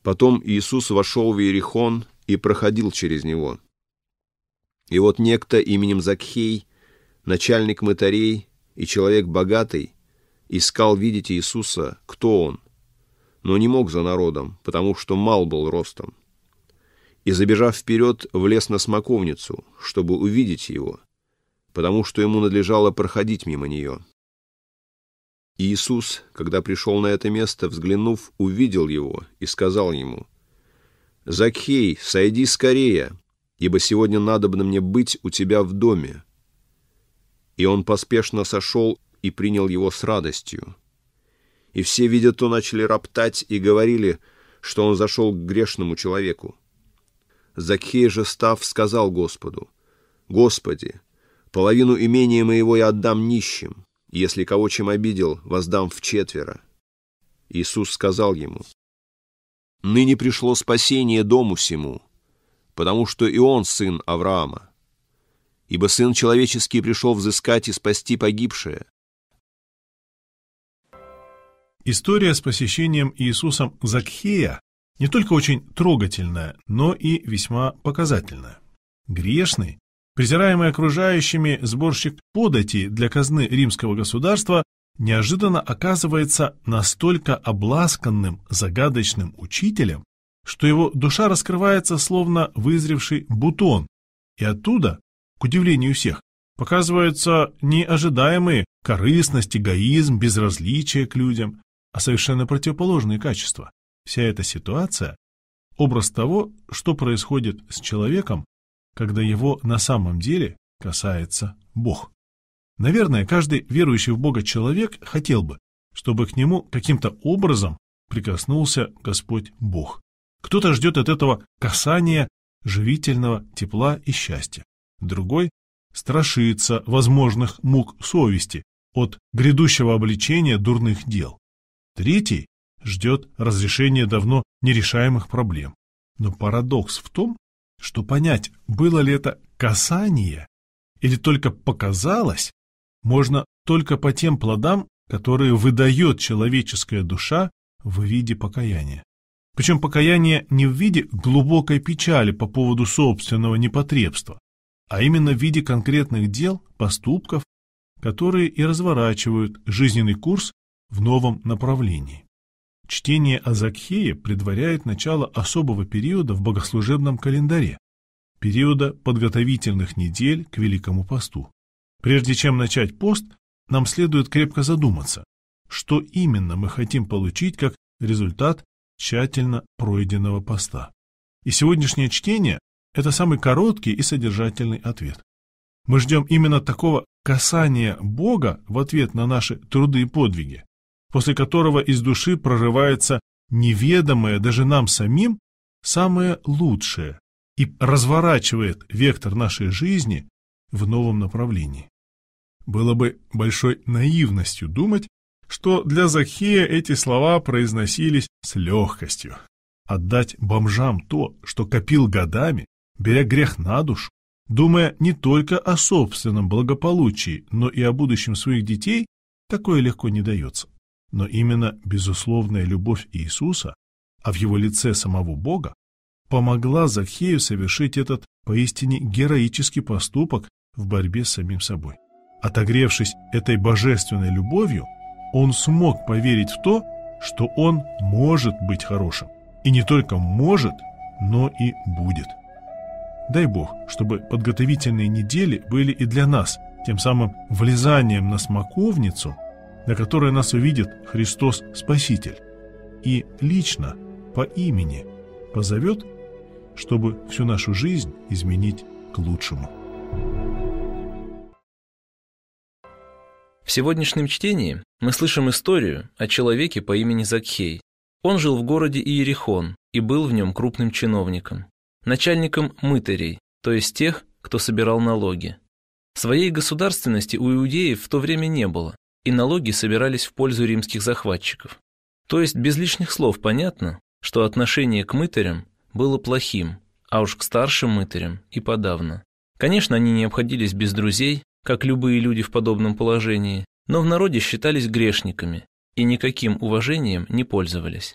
Потом Иисус вошел в Иерихон и проходил через него. И вот некто именем Закхей, начальник мытарей и человек богатый, искал видеть Иисуса, кто он, но не мог за народом, потому что мал был ростом. И, забежав вперед, влез на смоковницу, чтобы увидеть его, потому что ему надлежало проходить мимо нее. И Иисус, когда пришел на это место, взглянув, увидел его и сказал ему: «Закхей, сойди скорее, ибо сегодня надобно мне быть у тебя в доме». И он поспешно сошел и принял его с радостью. И все, видя то, начали роптать и говорили, что он зашел к грешному человеку. Закхей же, став, сказал Господу: «Господи, половину имения моего я отдам нищим, и если кого чем обидел, воздам вчетверо». Иисус сказал ему: «Ныне пришло спасение дому сему, потому что и он сын Авраама. Ибо Сын Человеческий пришел взыскать и спасти погибшее». История с посещением Иисусом Закхея не только очень трогательная, но и весьма показательная. Грешный, презираемый окружающими сборщик подати для казны римского государства, неожиданно оказывается настолько обласканным, загадочным учителем, что его душа раскрывается словно вызревший бутон, и оттуда, к удивлению всех, показываются неожидаемые корыстность, эгоизм, безразличие к людям, а совершенно противоположные качества. Вся эта ситуация – образ того, что происходит с человеком, когда его на самом деле касается Бог. Наверное, каждый верующий в Бога человек хотел бы, чтобы к нему каким-то образом прикоснулся Господь Бог. Кто-то ждет от этого касания живительного тепла и счастья. Другой страшится возможных мук совести от грядущего обличения дурных дел. Третий ждет разрешения давно нерешаемых проблем. Но парадокс в том, что понять, было ли это касание или только показалось, можно только по тем плодам, которые выдает человеческая душа в виде покаяния. Причем покаяние не в виде глубокой печали по поводу собственного непотребства, а именно в виде конкретных дел, поступков, которые и разворачивают жизненный курс в новом направлении. Чтение о Закхее предваряет начало особого периода в богослужебном календаре, периода подготовительных недель к Великому посту. Прежде чем начать пост, нам следует крепко задуматься, что именно мы хотим получить как результат тщательно пройденного поста. И сегодняшнее чтение – это самый короткий и содержательный ответ. Мы ждем именно такого касания Бога в ответ на наши труды и подвиги, после которого из души прорывается неведомое даже нам самим самое лучшее и разворачивает вектор нашей жизни в новом направлении. Было бы большой наивностью думать, что для Закхея эти слова произносились с легкостью. Отдать бомжам то, что копил годами, беря грех на душу, думая не только о собственном благополучии, но и о будущем своих детей, такое легко не дается. Но именно безусловная любовь Иисуса, а в его лице самого Бога, помогла Закхею совершить этот поистине героический поступок в борьбе с самим собой. Отогревшись этой божественной любовью, он смог поверить в то, что он может быть хорошим. И не только может, но и будет. Дай Бог, чтобы подготовительные недели были и для нас тем самым влезанием на смоковницу, на которой нас увидит Христос Спаситель, и лично, по имени, позовет, чтобы всю нашу жизнь изменить к лучшему. В сегодняшнем чтении мы слышим историю о человеке по имени Закхей. Он жил в городе Иерихон и был в нем крупным чиновником, начальником мытарей, то есть тех, кто собирал налоги. Своей государственности у иудеев в то время не было, и налоги собирались в пользу римских захватчиков. То есть без лишних слов понятно, что отношение к мытарям было плохим, а уж к старшим мытарям и подавно. Конечно, они не обходились без друзей, как любые люди в подобном положении, но в народе считались грешниками и никаким уважением не пользовались.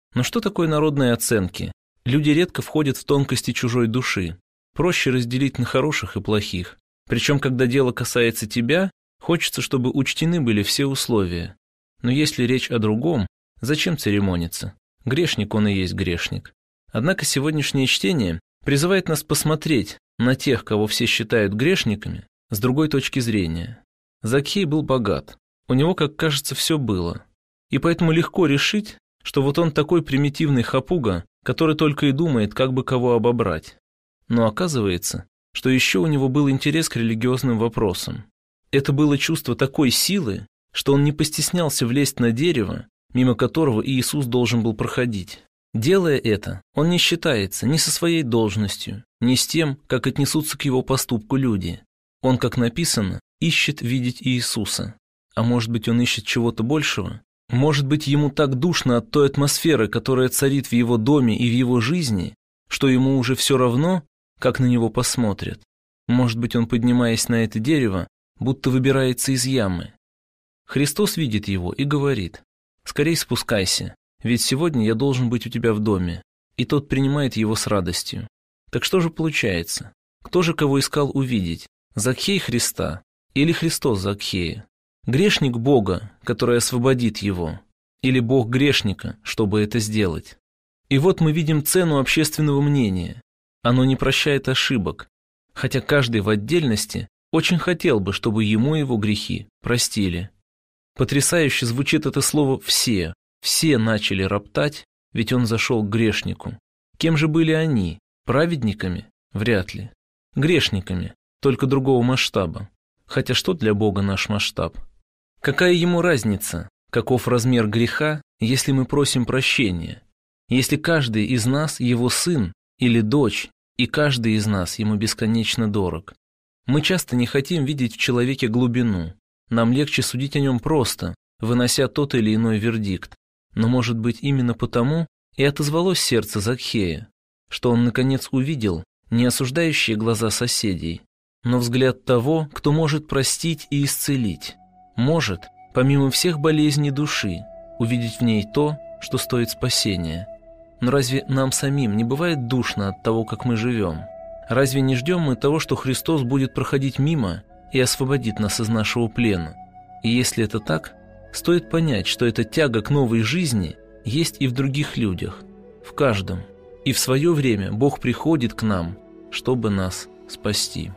Но что такое народные оценки? Люди редко входят в тонкости чужой души. Проще разделить на хороших и плохих. Причем, когда дело касается тебя, хочется, чтобы учтены были все условия. Но если речь о другом, зачем церемониться? Грешник он и есть грешник. Однако сегодняшнее чтение призывает нас посмотреть на тех, кого все считают грешниками, с другой точки зрения. Закхей был богат, у него, как кажется, все было. И поэтому легко решить, что вот он такой примитивный хапуга, который только и думает, как бы кого обобрать. Но оказывается, что еще у него был интерес к религиозным вопросам. Это было чувство такой силы, что он не постеснялся влезть на дерево, мимо которого Иисус должен был проходить. Делая это, он не считается ни со своей должностью, ни с тем, как отнесутся к его поступку люди. Он, как написано, ищет видеть Иисуса. А может быть, он ищет чего-то большего? Может быть, ему так душно от той атмосферы, которая царит в его доме и в его жизни, что ему уже все равно, как на него посмотрят. Может быть, он, поднимаясь на это дерево, будто выбирается из ямы. Христос видит его и говорит: «Скорей спускайся, ведь сегодня я должен быть у тебя в доме». И тот принимает его с радостью. Так что же получается? Кто же кого искал увидеть? Закхей Христа или Христос Закхея? Грешник Бога, который освободит его, или Бог грешника, чтобы это сделать? И вот мы видим цену общественного мнения. Оно не прощает ошибок, хотя каждый в отдельности очень хотел бы, чтобы ему его грехи простили. Потрясающе звучит это слово «все». Все начали роптать, ведь он зашел к грешнику. Кем же были они? Праведниками? Вряд ли. Грешниками, только другого масштаба. Хотя что для Бога наш масштаб? Какая ему разница, каков размер греха, если мы просим прощения? Если каждый из нас его сын или дочь, и каждый из нас ему бесконечно дорог. Мы часто не хотим видеть в человеке глубину. Нам легче судить о нем просто, вынося тот или иной вердикт. Но, может быть, именно потому и отозвалось сердце Закхея, что он, наконец, увидел не осуждающие глаза соседей, но взгляд того, кто может простить и исцелить, может, помимо всех болезней души, увидеть в ней то, что стоит спасения. Но разве нам самим не бывает душно от того, как мы живем? Разве не ждем мы того, что Христос будет проходить мимо и освободит нас из нашего плена? И если это так, стоит понять, что эта тяга к новой жизни есть и в других людях, в каждом. И в свое время Бог приходит к нам, чтобы нас спасти.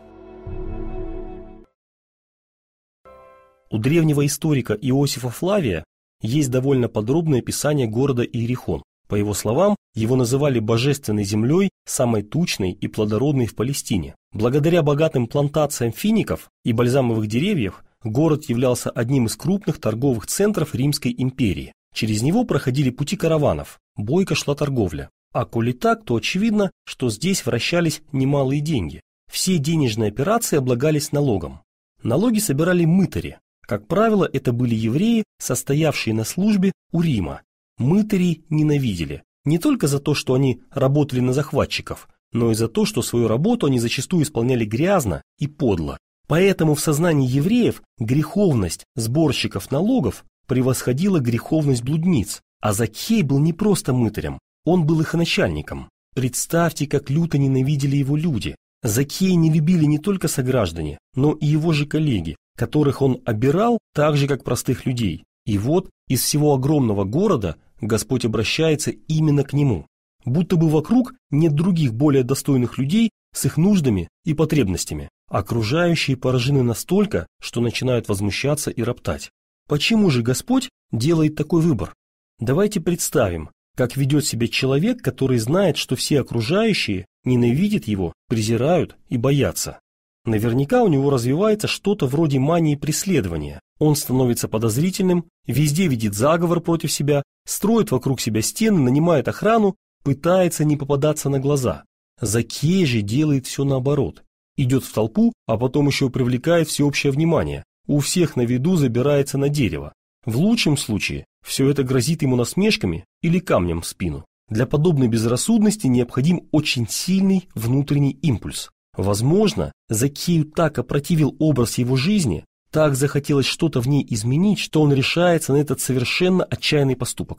У древнего историка Иосифа Флавия есть довольно подробное описание города Иерихон. По его словам, его называли божественной землей, самой тучной и плодородной в Палестине. Благодаря богатым плантациям фиников и бальзамовых деревьев, город являлся одним из крупных торговых центров Римской империи. Через него проходили пути караванов, бойко шла торговля. А коли так, то очевидно, что здесь вращались немалые деньги. Все денежные операции облагались налогом. Налоги собирали мытари. Как правило, это были евреи, состоявшие на службе у Рима. Мытари ненавидели не только за то, что они работали на захватчиков, но и за то, что свою работу они зачастую исполняли грязно и подло. Поэтому в сознании евреев греховность сборщиков налогов превосходила греховность блудниц, а Закхей был не просто мытарем, он был их начальником. Представьте, как люто ненавидели его люди. Закхея не любили не только сограждане, но и его же коллеги, которых он обирал так же, как простых людей. И вот из всего огромного города Господь обращается именно к нему. Будто бы вокруг нет других более достойных людей с их нуждами и потребностями. Окружающие поражены настолько, что начинают возмущаться и роптать. Почему же Господь делает такой выбор? Давайте представим, как ведет себя человек, который знает, что все окружающие ненавидят его, презирают и боятся. Наверняка у него развивается что-то вроде мании преследования. Он становится подозрительным, везде видит заговор против себя, строит вокруг себя стены, нанимает охрану, пытается не попадаться на глаза. Закхей же делает все наоборот. Идет в толпу, а потом еще привлекает всеобщее внимание. У всех на виду забирается на дерево. В лучшем случае все это грозит ему насмешками или камнем в спину. Для подобной безрассудности необходим очень сильный внутренний импульс. Возможно, Закхею так опротивил образ его жизни, так захотелось что-то в ней изменить, что он решается на этот совершенно отчаянный поступок.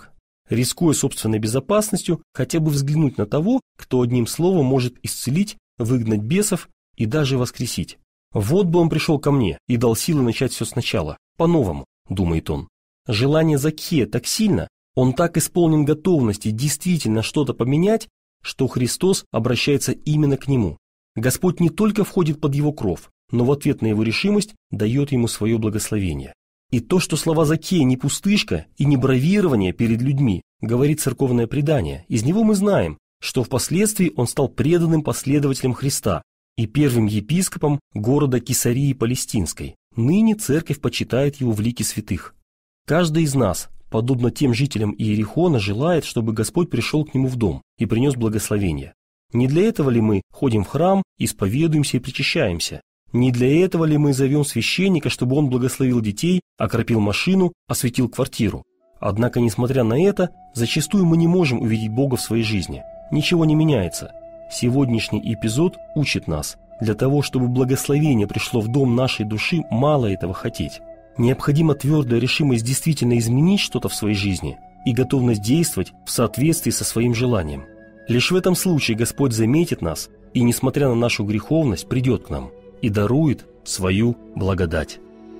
рискуя собственной безопасностью, хотя бы взглянуть на того, кто одним словом может исцелить, выгнать бесов и даже воскресить. Вот бы он пришел ко мне и дал силы начать все сначала, по-новому, думает он. Желание Закхея так сильно, он так исполнен готовности действительно что-то поменять, что Христос обращается именно к нему. Господь не только входит под его кров, но в ответ на его решимость дает ему свое благословение. И то, что слова Закхея не пустышка и не бравирование перед людьми, говорит церковное предание, из него мы знаем, что впоследствии он стал преданным последователем Христа и первым епископом города Кесарии Палестинской. Ныне церковь почитает его в лике святых. Каждый из нас, подобно тем жителям Иерихона, желает, чтобы Господь пришел к нему в дом и принес благословение. Не для этого ли мы ходим в храм, исповедуемся и причащаемся? Не для этого ли мы зовем священника, чтобы он благословил детей, окропил машину, осветил квартиру? Однако, несмотря на это, зачастую мы не можем увидеть Бога в своей жизни. Ничего не меняется. Сегодняшний эпизод учит нас. Для того, чтобы благословение пришло в дом нашей души, мало этого хотеть. Необходима твердая решимость действительно изменить что-то в своей жизни и готовность действовать в соответствии со своим желанием. Лишь в этом случае Господь заметит нас и, несмотря на нашу греховность, придет к нам и дарует свою благодать.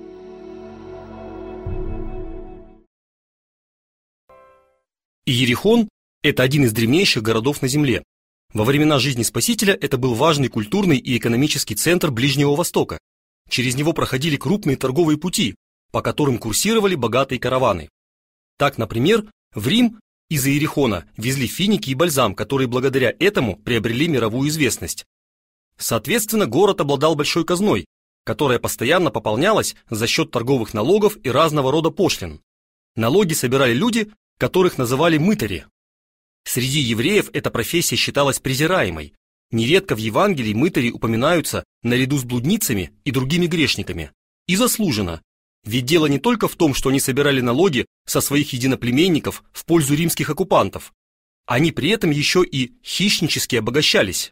Иерихон – это один из древнейших городов на земле. Во времена жизни Спасителя это был важный культурный и экономический центр Ближнего Востока. Через него проходили крупные торговые пути, по которым курсировали богатые караваны. Так, например, в Рим из Иерихона везли финики и бальзам, которые благодаря этому приобрели мировую известность. Соответственно, город обладал большой казной, которая постоянно пополнялась за счет торговых налогов и разного рода пошлин. Налоги собирали люди, которых называли мытари. Среди евреев эта профессия считалась презираемой. Нередко в Евангелии мытари упоминаются наряду с блудницами и другими грешниками. И заслуженно. Ведь дело не только в том, что они собирали налоги со своих единоплеменников в пользу римских оккупантов. Они при этом еще и хищнически обогащались.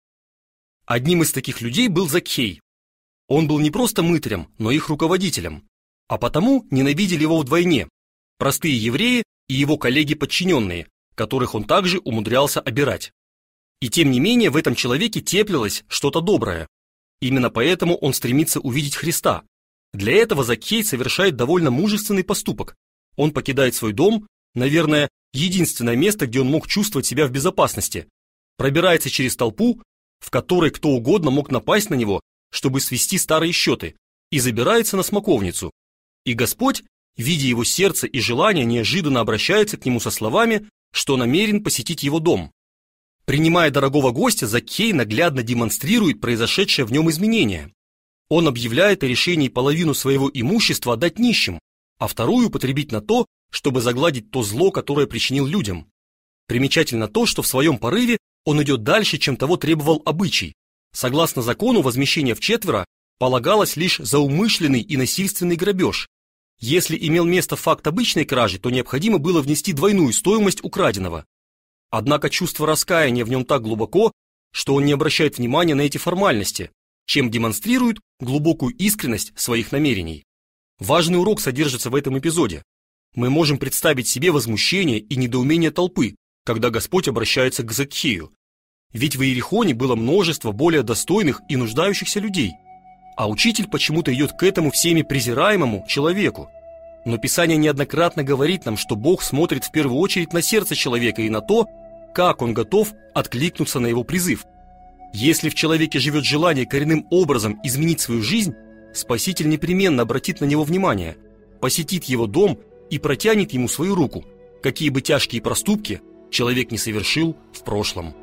Одним из таких людей был Закхей. Он был не просто мытарем, но их руководителем. А потому ненавидели его вдвойне. Простые евреи и его коллеги-подчиненные, которых он также умудрялся обирать. И тем не менее в этом человеке теплилось что-то доброе. Именно поэтому он стремится увидеть Христа. Для этого Закхей совершает довольно мужественный поступок. Он покидает свой дом, наверное, единственное место, где он мог чувствовать себя в безопасности, пробирается через толпу, в которой кто угодно мог напасть на него, чтобы свести старые счеты, и забирается на смоковницу. И Господь, видя его сердце и желание, неожиданно обращается к нему со словами, что намерен посетить его дом. Принимая дорогого гостя, Закхей наглядно демонстрирует произошедшее в нем изменение. Он объявляет о решении половину своего имущества отдать нищим, а вторую употребить на то, чтобы загладить то зло, которое причинил людям. Примечательно то, что в своем порыве он идет дальше, чем того требовал обычай. Согласно закону, возмещение вчетверо полагалось лишь за умышленный и насильственный грабеж. Если имел место факт обычной кражи, то необходимо было внести двойную стоимость украденного. Однако чувство раскаяния в нем так глубоко, что он не обращает внимания на эти формальности, чем демонстрирует глубокую искренность своих намерений. Важный урок содержится в этом эпизоде. Мы можем представить себе возмущение и недоумение толпы, когда Господь обращается к Закхею. Ведь в Иерихоне было множество более достойных и нуждающихся людей, а учитель почему-то идет к этому всеми презираемому человеку. Но Писание неоднократно говорит нам, что Бог смотрит в первую очередь на сердце человека и на то, как он готов откликнуться на его призыв. Если в человеке живет желание коренным образом изменить свою жизнь, Спаситель непременно обратит на него внимание, посетит его дом и протянет ему свою руку, какие бы тяжкие проступки человек не совершил в прошлом.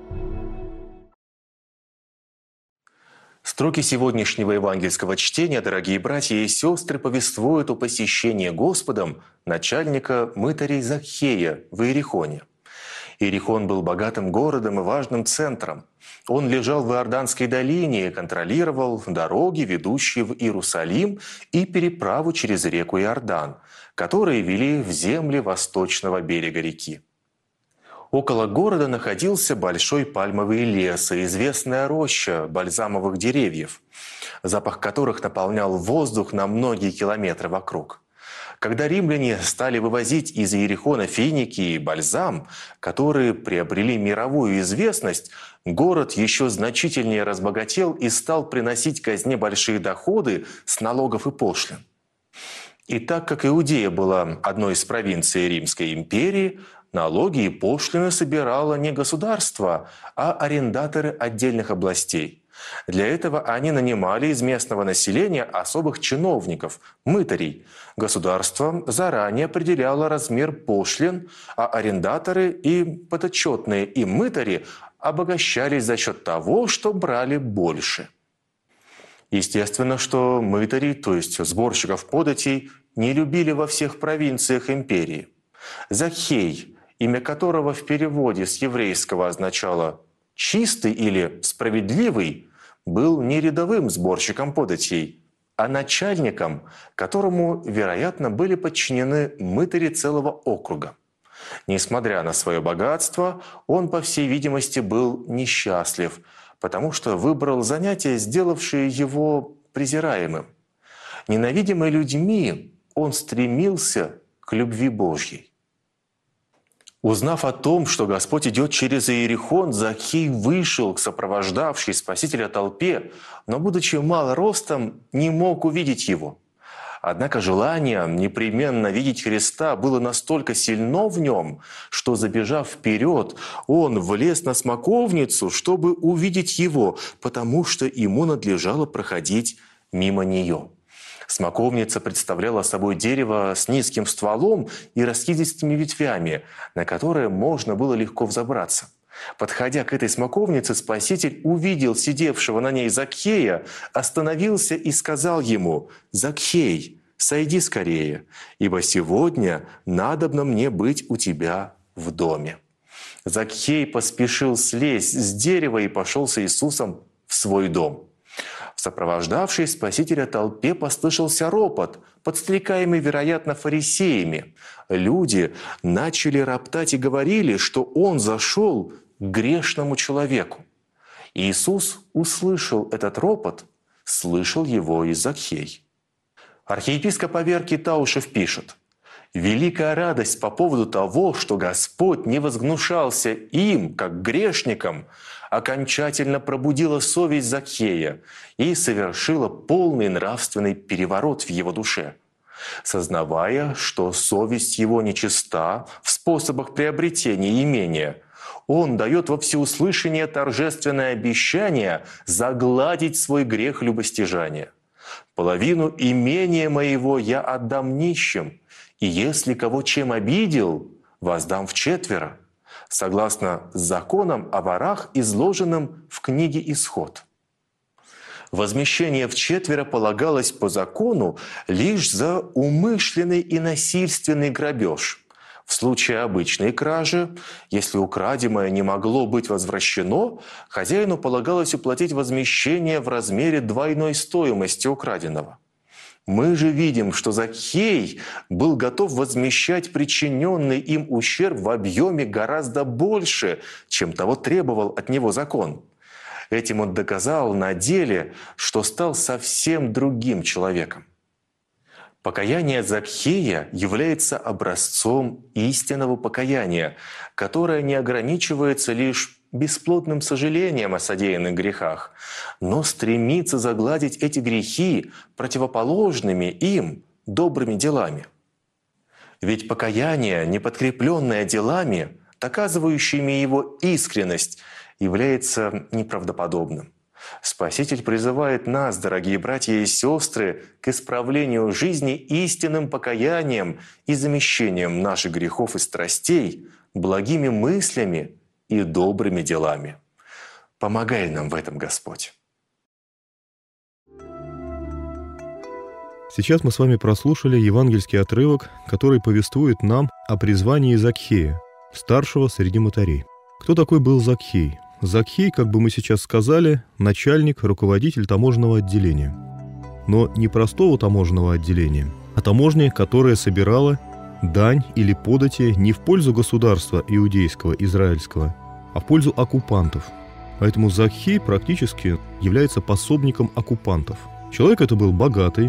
Строки сегодняшнего евангельского чтения, дорогие братья и сестры, повествуют о посещении Господом начальника мытарей Закхея в Иерихоне. Иерихон был богатым городом и важным центром. Он лежал в Иорданской долине и контролировал дороги, ведущие в Иерусалим, и переправу через реку Иордан, которые вели в земли восточного берега реки. Около города находился большой пальмовый лес и известная роща бальзамовых деревьев, запах которых наполнял воздух на многие километры вокруг. Когда римляне стали вывозить из Иерихона финики и бальзам, которые приобрели мировую известность, город еще значительнее разбогател и стал приносить казне большие доходы с налогов и пошлин. И так как Иудея была одной из провинций Римской империи, налоги и пошлины собирало не государство, а арендаторы отдельных областей. Для этого они нанимали из местного населения особых чиновников, мытарей. Государство заранее определяло размер пошлин, а арендаторы и подотчетные им мытари обогащались за счет того, что брали больше. Естественно, что мытарей, то есть сборщиков податей, не любили во всех провинциях империи. Закхей, имя которого в переводе с еврейского означало «чистый» или «справедливый», был не рядовым сборщиком податей, а начальником, которому, вероятно, были подчинены мытари целого округа. Несмотря на свое богатство, он, по всей видимости, был несчастлив, потому что выбрал занятие, сделавшее его презираемым. Ненавидимый людьми, он стремился к любви Божьей. Узнав о том, что Господь идет через Иерихон, Закхей вышел к сопровождавшей Спасителя толпе, но, будучи мал ростом, не мог увидеть его. Однако желание непременно видеть Христа было настолько сильно в нем, что, забежав вперед, он влез на смоковницу, чтобы увидеть его, потому что ему надлежало проходить мимо нее. Смоковница представляла собой дерево с низким стволом и раскидистыми ветвями, на которые можно было легко взобраться. Подходя к этой смоковнице, Спаситель увидел сидевшего на ней Закхея, остановился и сказал ему: «Закхей, сойди скорее, ибо сегодня надобно мне быть у тебя в доме». Закхей поспешил слезть с дерева и пошел с Иисусом в свой дом. В сопровождавшей Спасителя толпе послышался ропот, подстрекаемый, вероятно, фарисеями. Люди начали роптать и говорили, что он зашел к грешному человеку. Иисус услышал этот ропот, слышал его и Закхей. Архиепископ Аверкий Таушев пишет: «Великая радость по поводу того, что Господь не возгнушался им, как грешникам, окончательно пробудила совесть Закхея и совершила полный нравственный переворот в его душе. Сознавая, что совесть его нечиста в способах приобретения имения, он дает во всеуслышание торжественное обещание загладить свой грех любостяжания. Половину имения моего я отдам нищим, и если кого чем обидел, воздам вчетверо, согласно законам о ворах, изложенным в книге «Исход». Возмещение вчетверо полагалось по закону лишь за умышленный и насильственный грабеж. В случае обычной кражи, если украденное не могло быть возвращено, хозяину полагалось уплатить возмещение в размере двойной стоимости украденного. Мы же видим, что Закхей был готов возмещать причиненный им ущерб в объеме гораздо больше, чем того требовал от него закон. Этим он доказал на деле, что стал совсем другим человеком. Покаяние Закхея является образцом истинного покаяния, которое не ограничивается лишь бесплодным сожалением о содеянных грехах, но стремится загладить эти грехи противоположными им добрыми делами. Ведь покаяние, не подкрепленное делами, доказывающими его искренность, является неправдоподобным. Спаситель призывает нас, дорогие братья и сестры, к исправлению жизни истинным покаянием и замещением наших грехов и страстей благими мыслями и добрыми делами. Помогай нам в этом, Господь. Сейчас мы с вами прослушали евангельский отрывок, который повествует нам о призвании Закхея, старшего среди мытарей. Кто такой был Закхей? Закхей, как бы мы сейчас сказали, начальник, руководитель таможенного отделения. Но не простого таможенного отделения, а таможни, которая собирала дань или подати не в пользу государства иудейского, израильского, а в пользу оккупантов. Поэтому Закхей практически является пособником оккупантов. Человек это был богатый,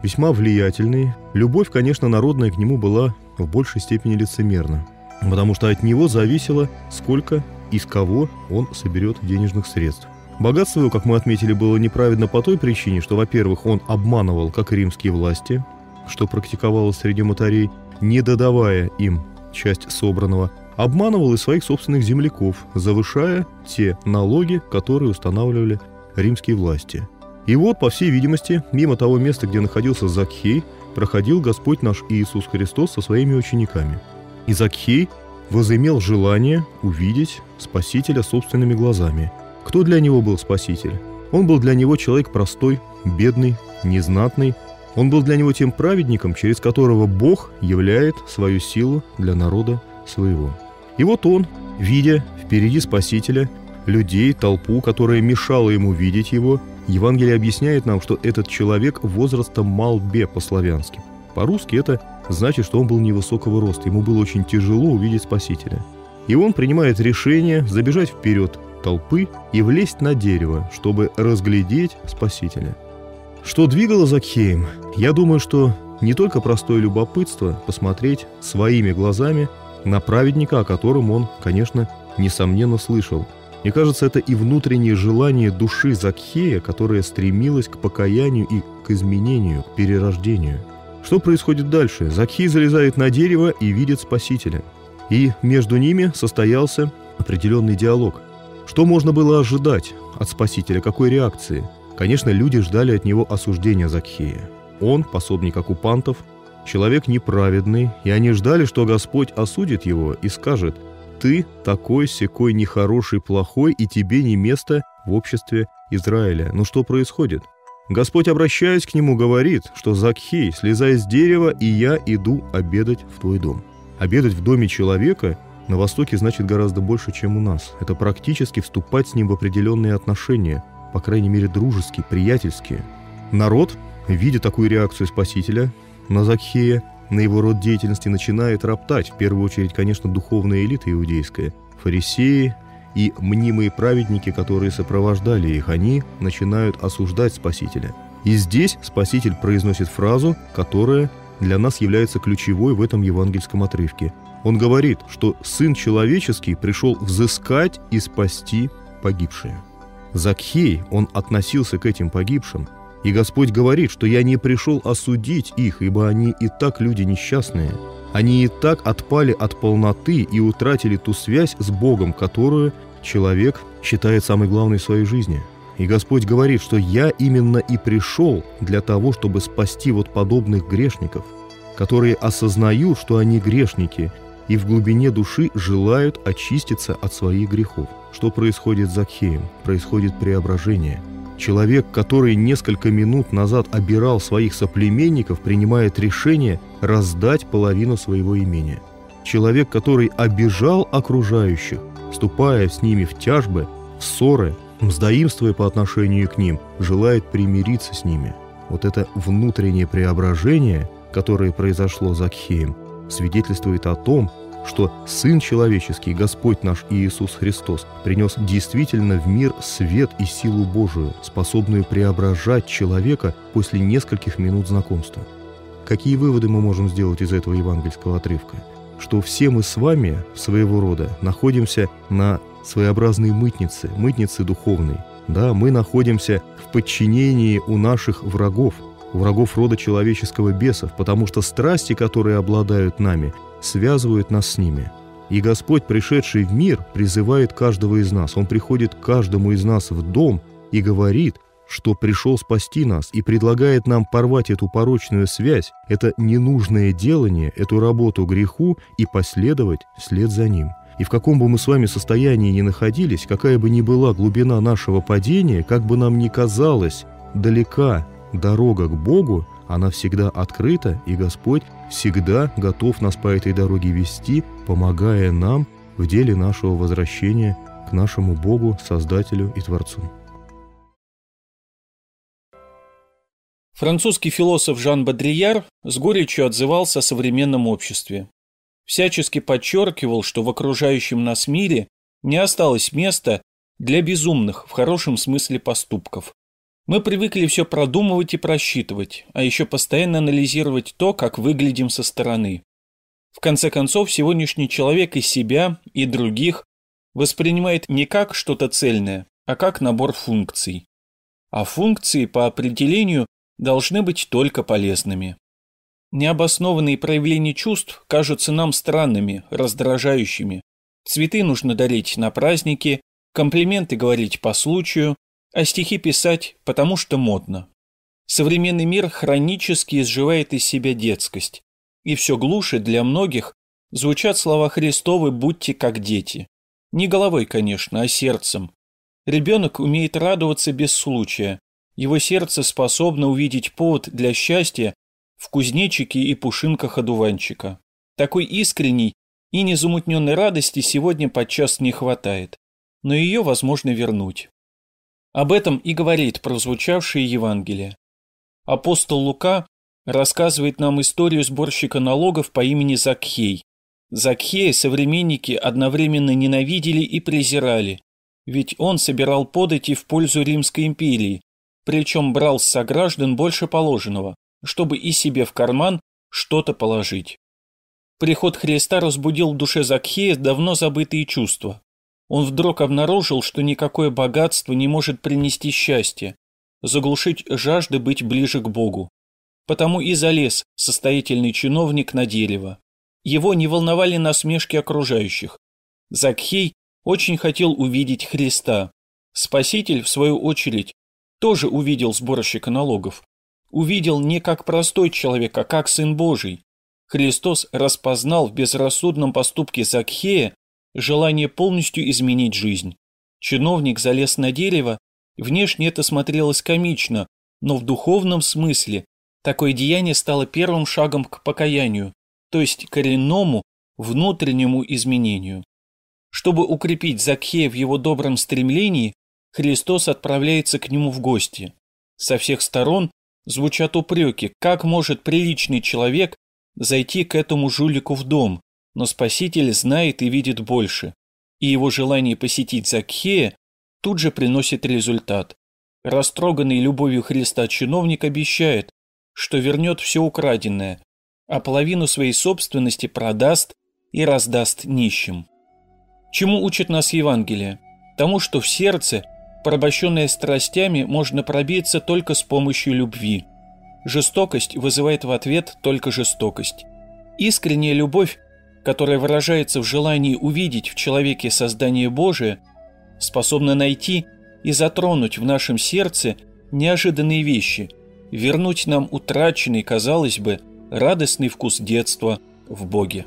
весьма влиятельный. Любовь, конечно, народная к нему была в большей степени лицемерна, потому что от него зависело, сколько и с кого он соберет денежных средств. Богатство его, как мы отметили, было неправедно по той причине, что, во-первых, он обманывал, как и римские власти, что практиковалось среди мытарей, не додавая им часть собранного, обманывал и своих собственных земляков, завышая те налоги, которые устанавливали римские власти. И вот, по всей видимости, мимо того места, где находился Закхей, проходил Господь наш Иисус Христос со своими учениками. И Закхей возымел желание увидеть Спасителя собственными глазами. Кто для него был Спаситель? Он был для него человек простой, бедный, незнатный. Он был для него тем праведником, через которого Бог являет свою силу для народа своего. И вот он, видя впереди Спасителя, людей, толпу, которая мешала ему видеть его, Евангелие объясняет нам, что этот человек возрастом малбе по-славянски. По-русски это значит, что он был невысокого роста, ему было очень тяжело увидеть Спасителя. И он принимает решение забежать вперед толпы и влезть на дерево, чтобы разглядеть Спасителя. Что двигало Закхеем? Я думаю, что не только простое любопытство посмотреть своими глазами на праведника, о котором он, конечно, несомненно слышал. Мне кажется, это и внутреннее желание души Закхея, которая стремилась к покаянию и к изменению, к перерождению. Что происходит дальше? Закхей залезает на дерево и видит Спасителя. И между ними состоялся определенный диалог. Что можно было ожидать от Спасителя? Какой реакции? Конечно, люди ждали от него осуждения Закхея. Он, пособник оккупантов, человек неправедный, и они ждали, что Господь осудит его и скажет: «Ты такой-сякой нехороший, плохой, и тебе не место в обществе Израиля». Но что происходит? Господь, обращаясь к нему, говорит, что: «Закхей, слезай с дерева, и я иду обедать в твой дом». Обедать в доме человека на Востоке значит гораздо больше, чем у нас. Это практически вступать с ним в определенные отношения, по крайней мере, дружеские, приятельские. Народ, видя такую реакцию Спасителя на Закхея, на его род деятельности, начинает роптать. В первую очередь, конечно, духовная элита иудейская, фарисеи и мнимые праведники, которые сопровождали их. Они начинают осуждать Спасителя. И здесь Спаситель произносит фразу, которая для нас является ключевой в этом евангельском отрывке. Он говорит, что Сын Человеческий пришел взыскать и спасти погибшие. Закхей, он относился к этим погибшим. И Господь говорит, что я не пришел осудить их, ибо они и так люди несчастные. Они и так отпали от полноты и утратили ту связь с Богом, которую человек считает самой главной в своей жизни. И Господь говорит, что я именно и пришел для того, чтобы спасти вот подобных грешников, которые осознают, что они грешники, и в глубине души желают очиститься от своих грехов. Что происходит с Закхеем? Происходит преображение. Человек, который несколько минут назад обирал своих соплеменников, принимает решение раздать половину своего имения. Человек, который обижал окружающих, вступая с ними в тяжбы, в ссоры, мздоимствуя по отношению к ним, желает примириться с ними. Вот это внутреннее преображение, которое произошло с Закхеем, свидетельствует о том, что Сын Человеческий, Господь наш Иисус Христос, принес действительно в мир свет и силу Божию, способную преображать человека после нескольких минут знакомства. Какие выводы мы можем сделать из этого евангельского отрывка? Что все мы с вами, своего рода, находимся на своеобразной мытнице духовной. Да, мы находимся в подчинении у наших врагов рода человеческого бесов, потому что страсти, которые обладают нами, связывают нас с ними. И Господь, пришедший в мир, призывает каждого из нас. Он приходит к каждому из нас в дом и говорит, что пришел спасти нас, и предлагает нам порвать эту порочную связь, это ненужное делание, эту работу греху и последовать вслед за ним. И в каком бы мы с вами состоянии ни находились, какая бы ни была глубина нашего падения, как бы нам ни казалось далека дорога к Богу, она всегда открыта, и Господь всегда готов нас по этой дороге вести, помогая нам в деле нашего возвращения к нашему Богу, Создателю и Творцу. Французский философ Жан Бодрияр с горечью отзывался о современном обществе. Всячески подчеркивал, что в окружающем нас мире не осталось места для безумных в хорошем смысле поступков. Мы привыкли все продумывать и просчитывать, а еще постоянно анализировать то, как выглядим со стороны. В конце концов, сегодняшний человек и себя, и других воспринимает не как что-то цельное, а как набор функций. А функции, по определению, должны быть только полезными. Необоснованные проявления чувств кажутся нам странными, раздражающими. Цветы нужно дарить на праздники, комплименты говорить по случаю, а стихи писать, потому что модно. Современный мир хронически изживает из себя детскость, и все глуше для многих звучат слова Христовы «будьте как дети». Не головой, конечно, а сердцем. Ребенок умеет радоваться без случая, его сердце способно увидеть повод для счастья в кузнечике и пушинках одуванчика. Такой искренней и незамутненной радости сегодня подчас не хватает, но ее возможно вернуть. Об этом и говорит прозвучавшее Евангелие. Апостол Лука рассказывает нам историю сборщика налогов по имени Закхей. Закхея современники одновременно ненавидели и презирали, ведь он собирал подати в пользу Римской империи, причем брал с сограждан больше положенного, чтобы и себе в карман что-то положить. Приход Христа разбудил в душе Закхея давно забытые чувства. Он вдруг обнаружил, что никакое богатство не может принести счастье, заглушить жажды быть ближе к Богу. Потому и залез состоятельный чиновник на дерево. Его не волновали насмешки окружающих. Закхей очень хотел увидеть Христа. Спаситель, в свою очередь, тоже увидел сборщика налогов. Увидел не как простой человек, а как Сын Божий. Христос распознал в безрассудном поступке Закхея желание полностью изменить жизнь. Чиновник залез на дерево, внешне это смотрелось комично, но в духовном смысле такое деяние стало первым шагом к покаянию, то есть коренному внутреннему изменению. Чтобы укрепить Закхея в его добром стремлении, Христос отправляется к нему в гости. Со всех сторон звучат упреки, как может приличный человек зайти к этому жулику в дом, но Спаситель знает и видит больше, и его желание посетить Закхея тут же приносит результат. Растроганный любовью Христа чиновник обещает, что вернет все украденное, а половину своей собственности продаст и раздаст нищим. Чему учит нас Евангелие? Тому, что в сердце, порабощенное страстями, можно пробиться только с помощью любви. Жестокость вызывает в ответ только жестокость. Искренняя любовь, которая выражается в желании увидеть в человеке создание Божие, способна найти и затронуть в нашем сердце неожиданные вещи, вернуть нам утраченный, казалось бы, радостный вкус детства в Боге.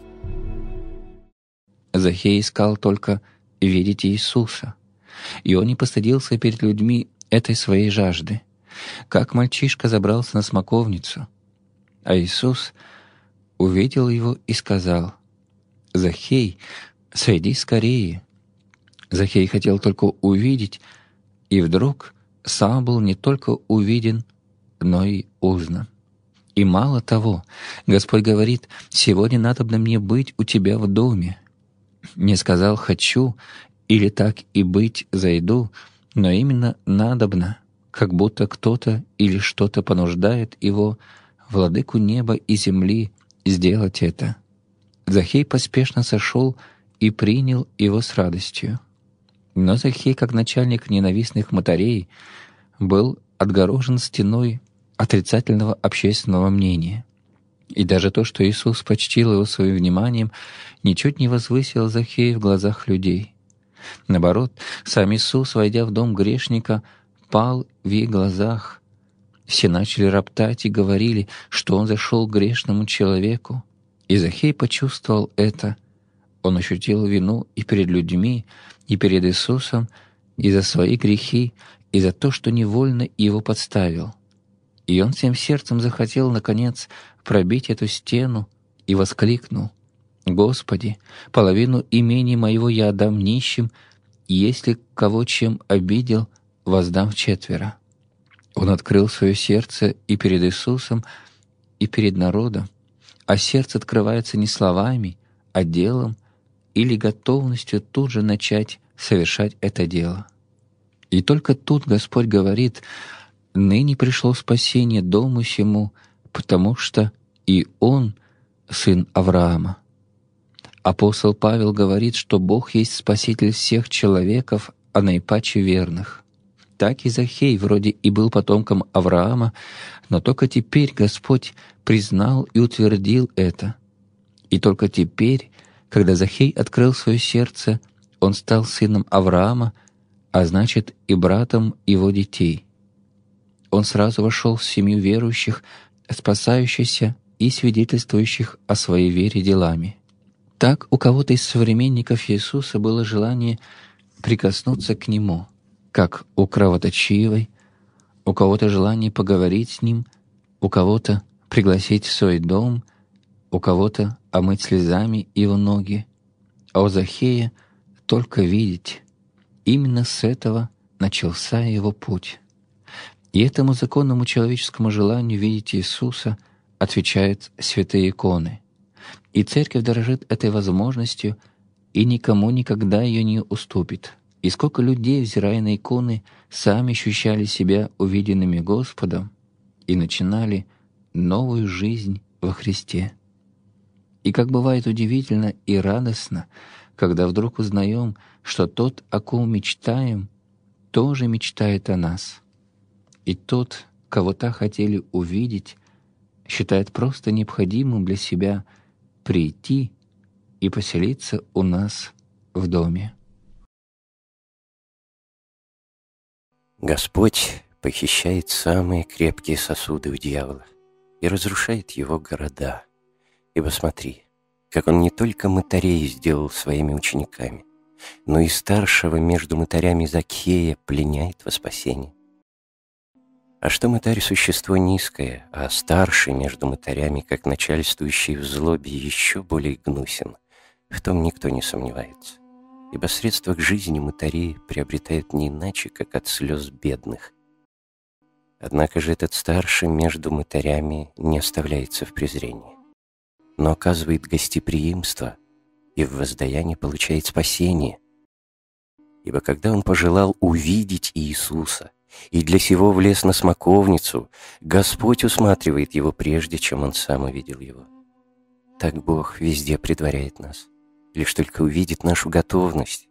Закхей искал только видеть Иисуса, и он не постыдился перед людьми этой своей жажды. Как мальчишка забрался на смоковницу, а Иисус увидел его и сказал: «Закхей, сойди скорее». Закхей хотел только увидеть, и вдруг сам был не только увиден, но и узнан. И мало того, Господь говорит: «Сегодня надобно мне быть у тебя в доме». Не сказал «хочу» или «так и быть, зайду», но именно «надобно», как будто кто-то или что-то понуждает его, владыку неба и земли, сделать это. Закхей поспешно сошел и принял его с радостью. Но Закхей, как начальник ненавистных мытарей, был отгорожен стеной отрицательного общественного мнения. И даже то, что Иисус почтил его своим вниманием, ничуть не возвысило Закхея в глазах людей. Наоборот, сам Иисус, войдя в дом грешника, пал в их глазах. Все начали роптать и говорили, что он зашел к грешному человеку. И Закхей почувствовал это. Он ощутил вину и перед людьми, и перед Иисусом, и за свои грехи, и за то, что невольно его подставил. И он всем сердцем захотел, наконец, пробить эту стену, и воскликнул: «Господи, половину имени моего я отдам нищим, и если кого чем обидел, воздам вчетверо». Он открыл свое сердце и перед Иисусом, и перед народом, а сердце открывается не словами, а делом или готовностью тут же начать совершать это дело. И только тут Господь говорит: ныне пришло спасение дому сему, потому что и он сын Авраама. Апостол Павел говорит, что Бог есть Спаситель всех человеков, а наипаче верных. Так и Захей вроде и был потомком Авраама, но только теперь Господь признал и утвердил это. И только теперь, когда Захей открыл свое сердце, он стал сыном Авраама, а значит и братом его детей. Он сразу вошел в семью верующих, спасающихся и свидетельствующих о своей вере делами. Так у кого-то из современников Иисуса было желание прикоснуться к Нему, как у кровоточивой, у кого-то желание поговорить с Ним, у кого-то пригласить в свой дом, у кого-то омыть слезами Его ноги, а у Захея только видеть. Именно с этого начался его путь. И этому законному человеческому желанию видеть Иисуса отвечают святые иконы. И Церковь дорожит этой возможностью и никому никогда ее не уступит. И сколько людей, взирая на иконы, сами ощущали себя увиденными Господом и начинали новую жизнь во Христе. И как бывает удивительно и радостно, когда вдруг узнаем, что тот, о ком мечтаем, тоже мечтает о нас. И тот, кого так хотели увидеть, считает просто необходимым для себя прийти и поселиться у нас в доме. Господь похищает самые крепкие сосуды у дьявола и разрушает его города. Ибо смотри, как он не только мытарей сделал своими учениками, но и старшего между мытарями Закхея пленяет во спасение. А что мытарь — существо низкое, а старший между мытарями, как начальствующий в злобе, еще более гнусен, в том никто не сомневается. Ибо средства к жизни мытари приобретают не иначе, как от слез бедных. Однако же этот старший между мытарями не оставляется в презрении, но оказывает гостеприимство и в воздаянии получает спасение. Ибо когда он пожелал увидеть Иисуса и для сего влез на смоковницу, Господь усматривает его прежде, чем он сам увидел его. Так Бог везде предваряет нас, лишь только увидит нашу готовность.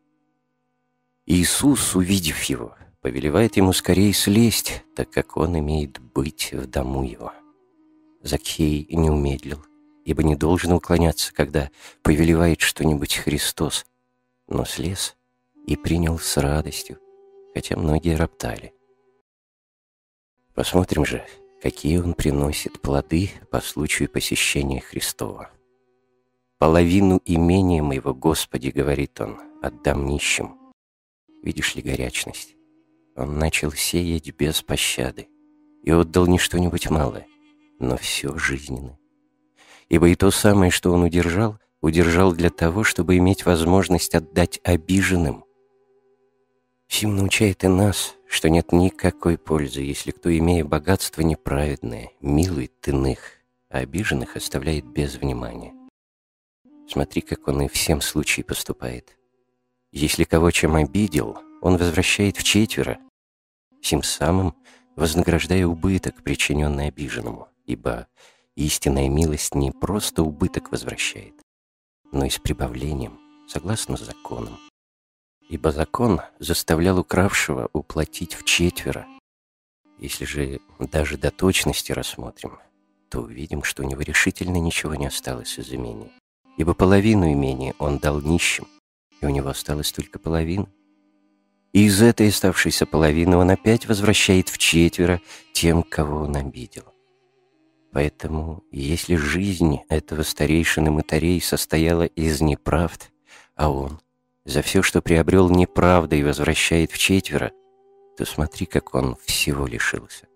Иисус, увидев его, повелевает ему скорее слезть, так как он имеет быть в дому его. Закхей не умедлил, ибо не должен уклоняться, когда повелевает что-нибудь Христос, но слез и принял с радостью, хотя многие роптали. Посмотрим же, какие он приносит плоды по случаю посещения Христова. «Половину имения моего, Господи, — говорит он, — отдам нищим». Видишь ли горячность? Он начал сеять без пощады и отдал не что-нибудь малое, но все жизненное. Ибо и то самое, что он удержал для того, чтобы иметь возможность отдать обиженным. Сим научает и нас, что нет никакой пользы, если кто, имея богатство неправедное, милует иных, а обиженных оставляет без внимания. Смотри, как он и в всем случае поступает. Если кого чем обидел, он возвращает вчетверо, сим самым вознаграждая убыток, причиненный обиженному, ибо истинная милость не просто убыток возвращает, но и с прибавлением, согласно законам. Ибо закон заставлял укравшего уплатить вчетверо. Если же даже до точности рассмотрим, то увидим, что у него решительно ничего не осталось из имения. Ибо половину имения он дал нищим, и у него осталось только половина. И из этой оставшейся половины он опять возвращает вчетверо тем, кого он обидел. Поэтому, если жизнь этого старейшины мытарей состояла из неправд, а он за все, что приобрел неправдой, возвращает вчетверо, то смотри, как он всего лишился.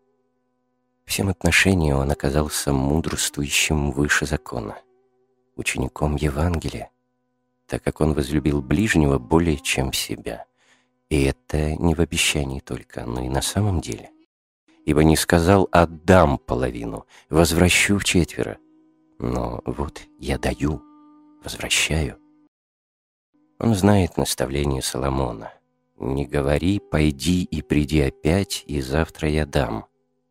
Всем отношениям он оказался мудрствующим выше закона, учеником Евангелия, так как он возлюбил ближнего более чем себя. И это не в обещании только, но и на самом деле. Ибо не сказал «отдам половину, возвращу вчетверо», но вот я даю, возвращаю. Он знает наставление Соломона: Не говори: пойди и приди опять, и завтра я дам.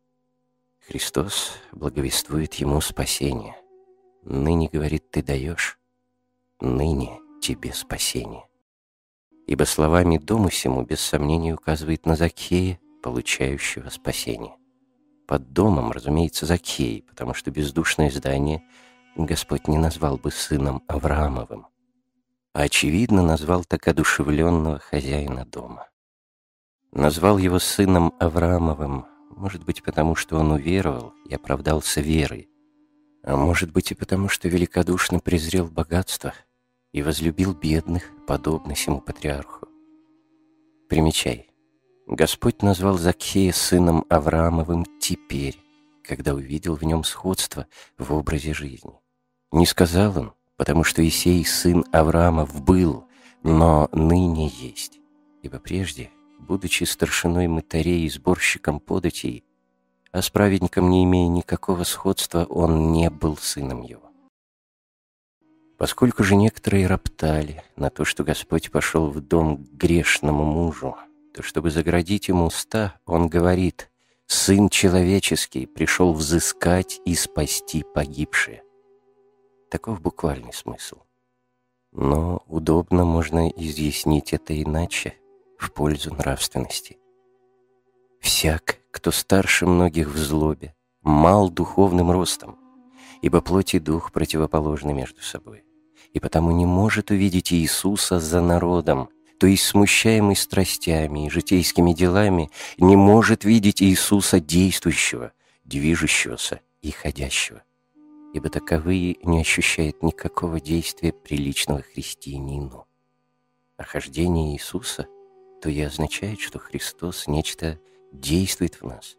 Христос благовествует ему спасение. Ныне, говорит, ты даешь, ныне тебе спасение. Ибо словами дому сему без сомнения указывает на Закхея, получающего спасение. Под домом, разумеется, Закхей, потому что бездушное здание Господь не назвал бы сыном Авраамовым, а очевидно назвал так одушевленного хозяина дома. Назвал его сыном Авраамовым, может быть, потому что он уверовал и оправдался верой, а может быть и потому, что великодушно презрел богатство и возлюбил бедных, подобно сему патриарху. Примечай. Господь назвал Закхея сыном Авраамовым теперь, когда увидел в нем сходство в образе жизни. Не сказал он, потому что Исей сын Авраамов был, но ныне есть, ибо прежде, будучи старшиной мытарей и сборщиком податей, а с праведником не имея никакого сходства, он не был сыном его. Поскольку же некоторые роптали на то, что Господь пошел в дом к грешному мужу, то, чтобы заградить ему уста, он говорит: «Сын человеческий пришел взыскать и спасти погибшие». Таков буквальный смысл. Но удобно можно изъяснить это иначе, в пользу нравственности. «Всяк, кто старше многих в злобе, мал духовным ростом, ибо плоть и дух противоположны между собой, и потому не может увидеть Иисуса за народом, то есть смущаемый страстями и житейскими делами, не может видеть Иисуса действующего, движущегося и ходящего, ибо таковые не ощущают никакого действия приличного христианину. А хождение Иисуса то и означает, что Христос нечто действует в нас.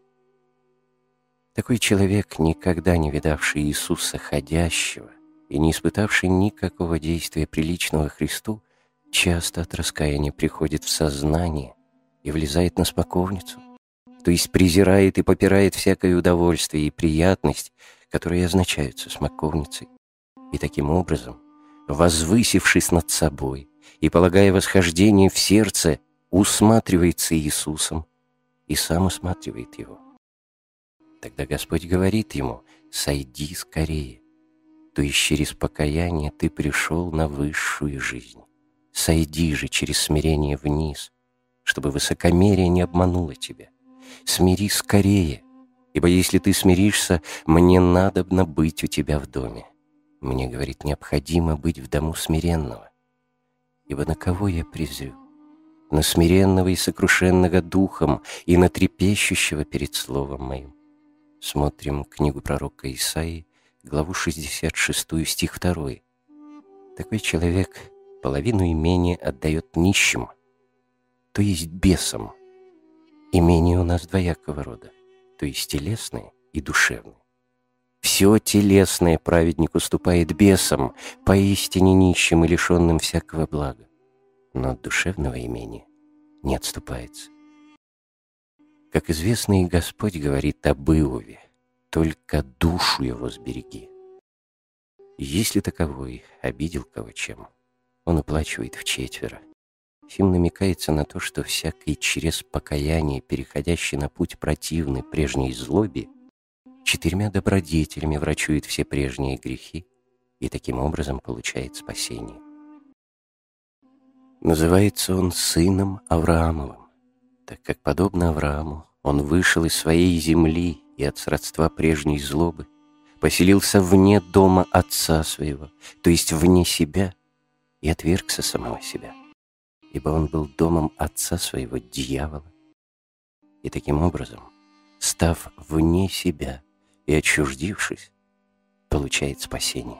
Такой человек, никогда не видавший Иисуса ходящего и не испытавший никакого действия приличного Христу, часто от раскаяния приходит в сознание и влезает на смоковницу, то есть презирает и попирает всякое удовольствие и приятность, которые означаются смоковницей, и таким образом, возвысившись над собой и полагая восхождение в сердце, усматривается Иисусом и сам усматривает его. Тогда Господь говорит ему: «Сойди скорее», то есть через покаяние ты пришел на высшую жизнь. Сойди же через смирение вниз, чтобы высокомерие не обмануло тебя. Смирись скорее, ибо если ты смиришься, мне надобно быть у тебя в доме. Мне, говорит, необходимо быть в дому смиренного. Ибо на кого я презрю? На смиренного и сокрушенного духом и на трепещущего перед словом моим. Смотрим книгу пророка Исаии, главу 66, стих 2. Такой человек половину имения отдает нищим, то есть бесам. Имение у нас двоякого рода, то есть телесное и душевное. Все телесное праведник уступает бесам, поистине нищим и лишенным всякого блага, но от душевного имения не отступается. Как известно, и Господь говорит об Иове: «Только душу его сбереги». Если таковой обидел кого чем, он уплачивает вчетверо. Сим намекается на то, что всякий через покаяние, переходящий на путь противный прежней злобе, 4 добродетелями врачует все прежние грехи и таким образом получает спасение. Называется он сыном Авраамовым, так как, подобно Аврааму, он вышел из своей земли и от сродства прежней злобы, поселился вне дома отца своего, то есть вне себя, и отвергся самого себя, ибо он был домом отца своего, дьявола, и таким образом, став вне себя и отчуждившись, получает спасение.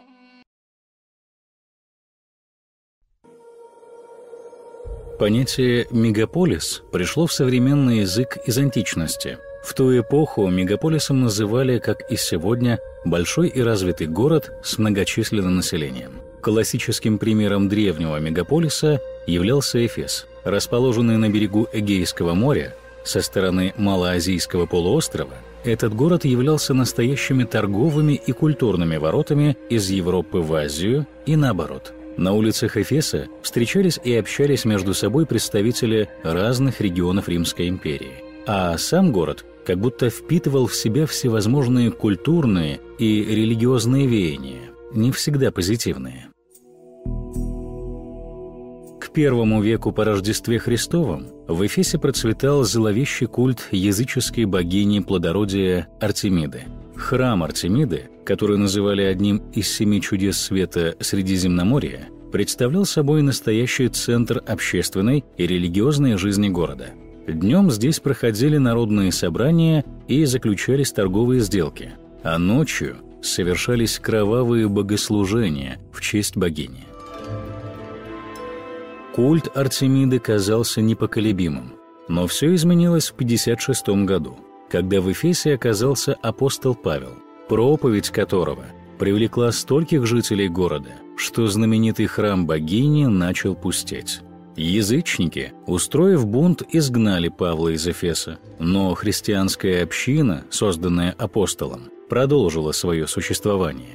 Понятие «мегаполис» пришло в современный язык из античности. В ту эпоху мегаполисом называли, как и сегодня, большой и развитый город с многочисленным населением. Классическим примером древнего мегаполиса являлся Эфес. Расположенный на берегу Эгейского моря, со стороны Малоазийского полуострова, этот город являлся настоящими торговыми и культурными воротами из Европы в Азию и наоборот. На улицах Эфеса встречались и общались между собой представители разных регионов Римской империи, а сам город как будто впитывал в себя всевозможные культурные и религиозные веяния, не всегда позитивные. К I веку по Рождестве Христовом в Эфесе процветал зловещий культ языческой богини плодородия Артемиды. Храм Артемиды, который называли одним из 7 чудес света Средиземноморья, представлял собой настоящий центр общественной и религиозной жизни города. Днем здесь проходили народные собрания и заключались торговые сделки, а ночью совершались кровавые богослужения в честь богини. Культ Артемиды казался непоколебимым, но все изменилось в 56 году, когда в Эфесе оказался апостол Павел, проповедь которого привлекла стольких жителей города, что знаменитый храм богини начал пустеть. Язычники, устроив бунт, изгнали Павла из Эфеса, но христианская община, созданная апостолом, продолжила свое существование.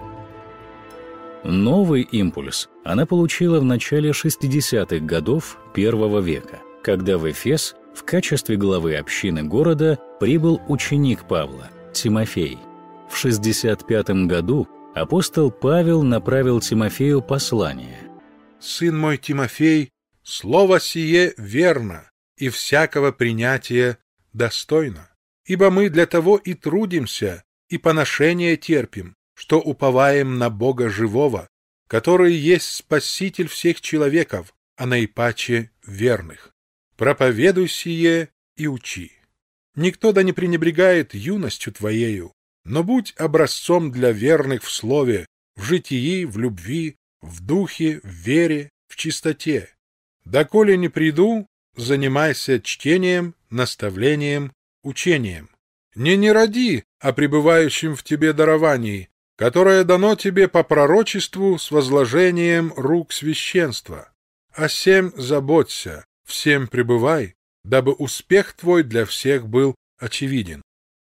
Новый импульс она получила в начале 60-х годов I века, когда в Эфес в качестве главы общины города прибыл ученик Павла, Тимофей. В 65 году апостол Павел направил Тимофею послание. «Сын мой Тимофей, слово сие верно и всякого принятия достойно, ибо мы для того и трудимся, и поношение терпим, что уповаем на Бога живого, который есть Спаситель всех человеков, а наипаче верных. Проповедуй сие и учи. Никто да не пренебрегает юностью твоею, но будь образцом для верных в слове, в житии, в любви, в духе, в вере, в чистоте. Доколе не приду, занимайся чтением, наставлением, учением. Не роди о пребывающем в тебе даровании, которое дано тебе по пророчеству с возложением рук священства. О сем заботься, всем пребывай, дабы успех твой для всех был очевиден».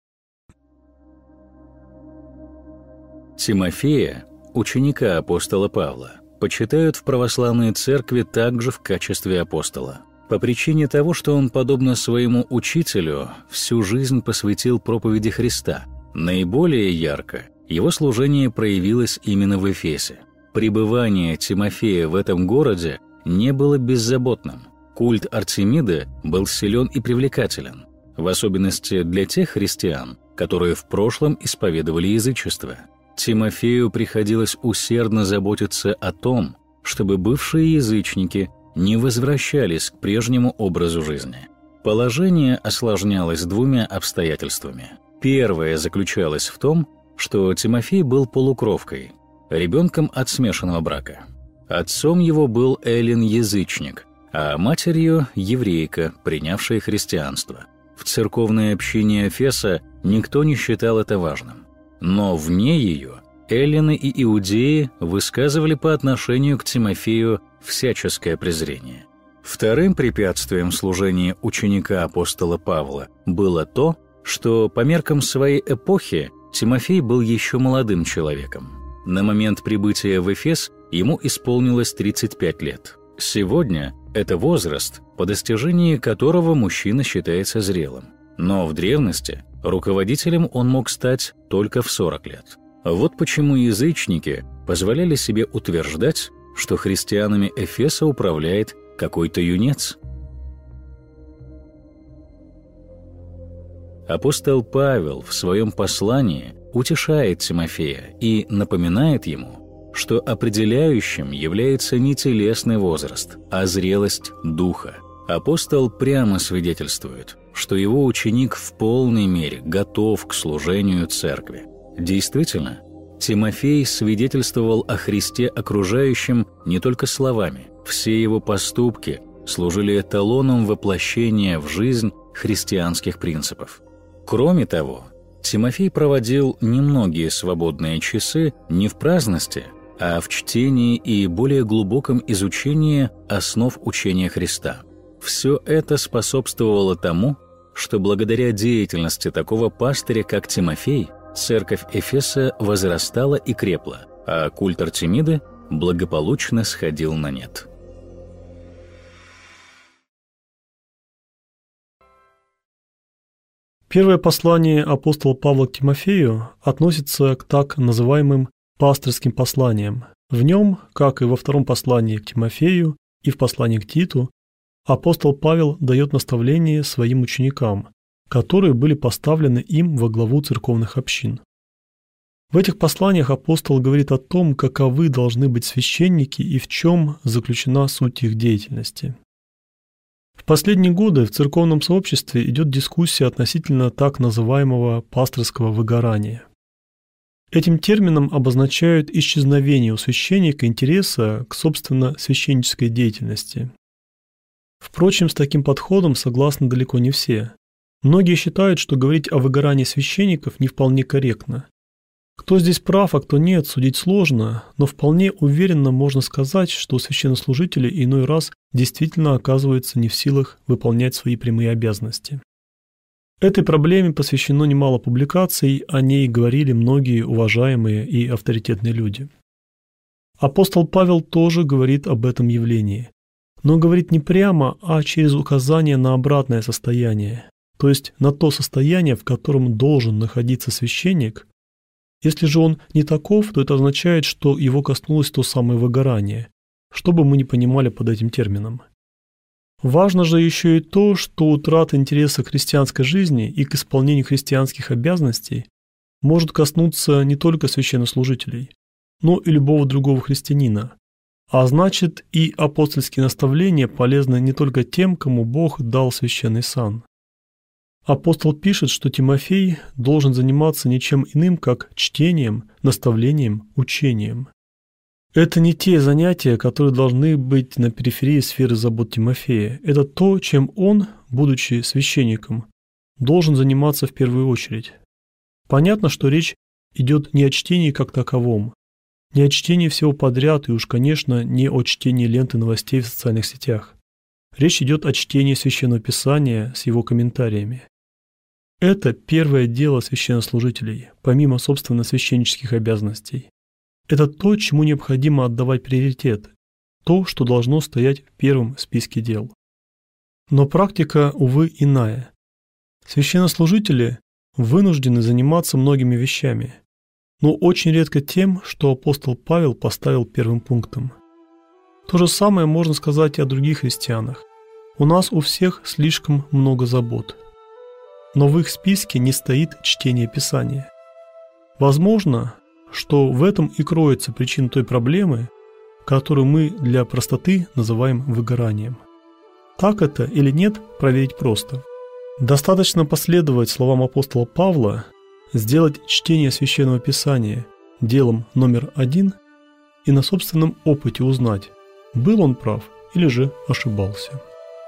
Тимофея, ученика апостола Павла, почитают в православной церкви также в качестве апостола, по причине того, что он, подобно своему учителю, всю жизнь посвятил проповеди Христа. Наиболее ярко его служение проявилось именно в Эфесе. Пребывание Тимофея в этом городе не было беззаботным. Культ Артемиды был силен и привлекателен, в особенности для тех христиан, которые в прошлом исповедовали язычество. Тимофею приходилось усердно заботиться о том, чтобы бывшие язычники не возвращались к прежнему образу жизни. Положение осложнялось двумя обстоятельствами. Первое заключалось в том, что Тимофей был полукровкой, ребенком от смешанного брака. Отцом его был эллин-язычник, а матерью – еврейка, принявшая христианство. В церковной общине Эфеса никто не считал это важным. Но вне ее эллины и иудеи высказывали по отношению к Тимофею всяческое презрение. Вторым препятствием в служении ученика апостола Павла было то, что по меркам своей эпохи Тимофей был еще молодым человеком. На момент прибытия в Эфес ему исполнилось 35 лет. Сегодня это возраст, по достижении которого мужчина считается зрелым. Но в древности руководителем он мог стать только в 40 лет. Вот почему язычники позволяли себе утверждать, что христианами Эфеса управляет какой-то юнец. Апостол Павел в своем послании утешает Тимофея и напоминает ему, что определяющим является не телесный возраст, а зрелость духа. Апостол прямо свидетельствует, что его ученик в полной мере готов к служению церкви. Действительно, Тимофей свидетельствовал о Христе окружающим не только словами. Все его поступки служили эталоном воплощения в жизнь христианских принципов. Кроме того, Тимофей проводил немногие свободные часы не в праздности, а в чтении и более глубоком изучении основ учения Христа. Все это способствовало тому, что благодаря деятельности такого пастыря, как Тимофей, церковь Эфеса возрастала и крепла, а культ Артемиды благополучно сходил на нет. Первое послание апостола Павла к Тимофею относится к так называемым пастырским посланиям. В нем, как и во втором послании к Тимофею и в послании к Титу, апостол Павел дает наставление своим ученикам, которые были поставлены им во главу церковных общин. В этих посланиях апостол говорит о том, каковы должны быть священники и в чем заключена суть их деятельности. В последние годы в церковном сообществе идет дискуссия относительно так называемого пасторского выгорания. Этим термином обозначают исчезновение у священника интереса к, собственно, священнической деятельности. Впрочем, с таким подходом согласны далеко не все. Многие считают, что говорить о выгорании священников не вполне корректно. Кто здесь прав, а кто нет, судить сложно, но вполне уверенно можно сказать, что священнослужители иной раз действительно оказываются не в силах выполнять свои прямые обязанности. Этой проблеме посвящено немало публикаций, о ней говорили многие уважаемые и авторитетные люди. Апостол Павел тоже говорит об этом явлении, но говорит не прямо, а через указание на обратное состояние, то есть на то состояние, в котором должен находиться священник. Если же он не таков, то это означает, что его коснулось то самое выгорание, что бы мы ни понимали под этим термином. Важно же еще и то, что утрата интереса к христианской жизни и к исполнению христианских обязанностей может коснуться не только священнослужителей, но и любого другого христианина. А значит, и апостольские наставления полезны не только тем, кому Бог дал священный сан. Апостол пишет, что Тимофей должен заниматься ничем иным, как чтением, наставлением, учением. Это не те занятия, которые должны быть на периферии сферы забот Тимофея. Это то, чем он, будучи священником, должен заниматься в первую очередь. Понятно, что речь идет не о чтении как таковом, не о чтении всего подряд и уж, конечно, не о чтении ленты новостей в социальных сетях. Речь идет о чтении Священного Писания с его комментариями. Это первое дело священнослужителей, помимо, собственно, священнических обязанностей. Это то, чему необходимо отдавать приоритет, то, что должно стоять в первом списке дел. Но практика, увы, иная. Священнослужители вынуждены заниматься многими вещами, но очень редко тем, что апостол Павел поставил первым пунктом. То же самое можно сказать и о других христианах. У нас у всех слишком много забот. Но в их списке не стоит чтение Писания. Возможно, что в этом и кроется причина той проблемы, которую мы для простоты называем выгоранием. Так это или нет, проверить просто. Достаточно последовать словам апостола Павла, сделать чтение Священного Писания делом номер 1 и на собственном опыте узнать, был он прав или же ошибался.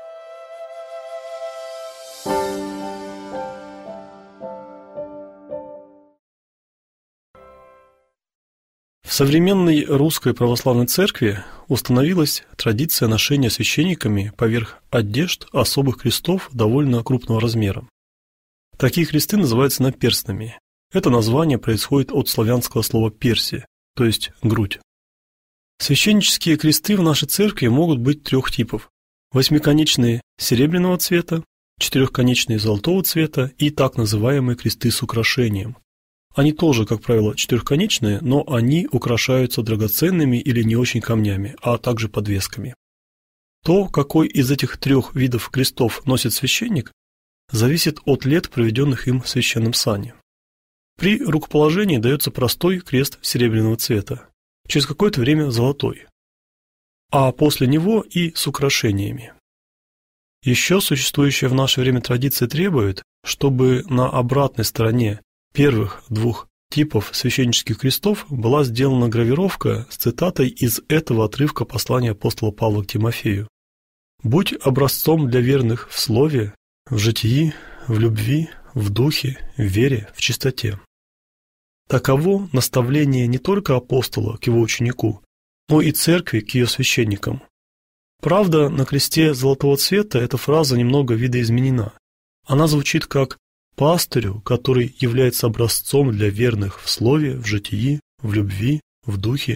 В современной русской православной церкви установилась традиция ношения священниками поверх одежд особых крестов довольно крупного размера. Такие кресты называются наперстными. Это название происходит от славянского слова «перси», то есть «грудь». Священнические кресты в нашей церкви могут быть трех типов: восьмиконечные серебряного цвета, четырехконечные золотого цвета и так называемые кресты с украшением. Они тоже, как правило, четырехконечные, но они украшаются драгоценными или не очень камнями, а также подвесками. То, какой из этих трех видов крестов носит священник, зависит от лет, проведенных им в священном сане. При рукоположении дается простой крест серебряного цвета, через какое-то время золотой, а после него и с украшениями. Еще существующая в наше время традиция требует, чтобы на обратной стороне первых двух типов священнических крестов была сделана гравировка с цитатой из этого отрывка послания апостола Павла к Тимофею: «Будь образцом для верных в слове, в житии, в любви, в духе, в вере, в чистоте». Таково наставление не только апостола к его ученику, но и церкви к ее священникам. Правда, на кресте золотого цвета эта фраза немного видоизменена. Она звучит как «пастырю, который является образцом для верных в слове, в житии, в любви, в духе, в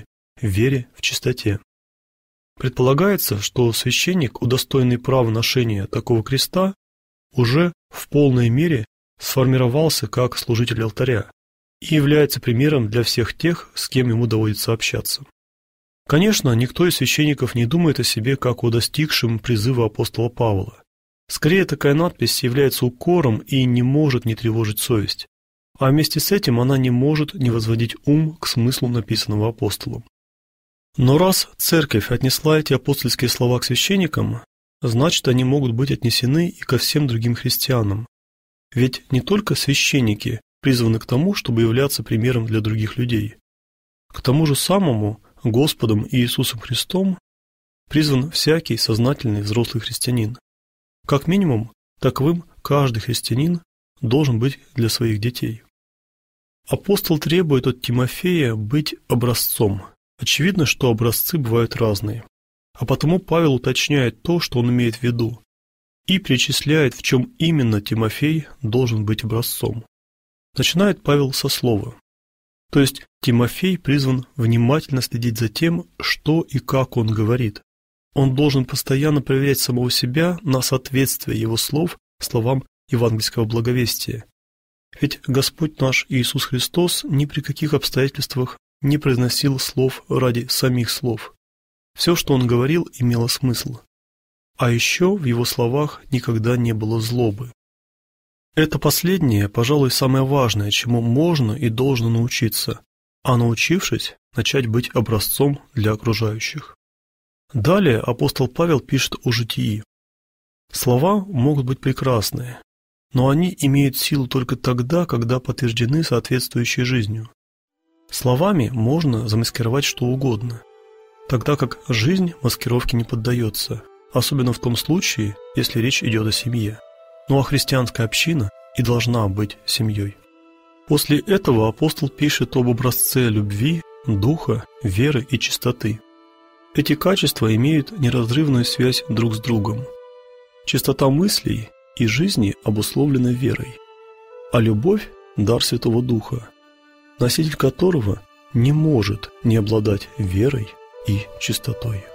в вере, в чистоте. Предполагается, что священник, удостоенный права ношения такого креста, уже в полной мере сформировался как служитель алтаря и является примером для всех тех, с кем ему доводится общаться. Конечно, никто из священников не думает о себе как о достигшем призыва апостола Павла. Скорее, такая надпись является укором и не может не тревожить совесть, а вместе с этим она не может не возводить ум к смыслу написанного апостолом. Но раз церковь отнесла эти апостольские слова к священникам, значит, они могут быть отнесены и ко всем другим христианам. Ведь не только священники призваны к тому, чтобы являться примером для других людей. К тому же самому Господом Иисусом Христом призван всякий сознательный взрослый христианин. Как минимум, таковым каждый христианин должен быть для своих детей. Апостол требует от Тимофея быть образцом. Очевидно, что образцы бывают разные. А потому Павел уточняет то, что он имеет в виду, и перечисляет, в чем именно Тимофей должен быть образцом. Начинает Павел со слова. То есть Тимофей призван внимательно следить за тем, что и как он говорит. Он должен постоянно проверять самого себя на соответствие его слов словам евангельского благовестия. Ведь Господь наш Иисус Христос ни при каких обстоятельствах не произносил слов ради самих слов. Все, что он говорил, имело смысл. А еще в его словах никогда не было злобы. Это последнее, пожалуй, самое важное, чему можно и должно научиться, а научившись, начать быть образцом для окружающих. Далее апостол Павел пишет о житии. Слова могут быть прекрасные, но они имеют силу только тогда, когда подтверждены соответствующей жизнью. Словами можно замаскировать что угодно, тогда как жизнь маскировке не поддается, особенно в том случае, если речь идет о семье. Ну а христианская община и должна быть семьей. После этого апостол пишет об образце любви, духа, веры и чистоты. Эти качества имеют неразрывную связь друг с другом. Чистота мыслей и жизни обусловлена верой, а любовь – дар Святого Духа, носитель которого не может не обладать верой и чистотой.